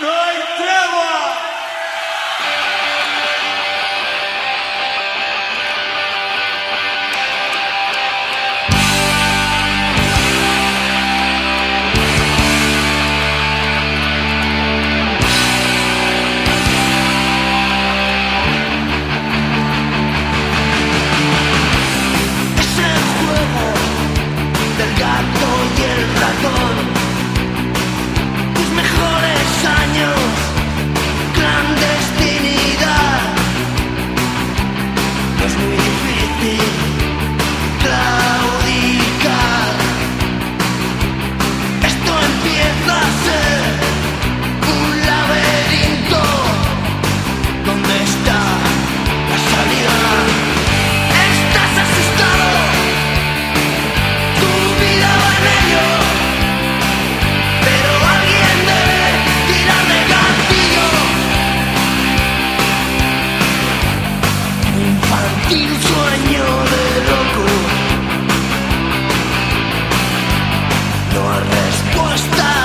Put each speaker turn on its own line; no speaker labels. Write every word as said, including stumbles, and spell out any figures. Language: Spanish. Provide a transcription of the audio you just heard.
¡No hay tregua!
Es el juego del gato y el ratón. Tus mejores años, clandestinidad. No es muy difícil claudicar. Esto empieza a ser un laberinto. ¿Dónde está la salida? Estás asustado, tu vida va en ello, pero alguien debe tirar del gatillo. Un infantil sueño de loco, no hay respuesta.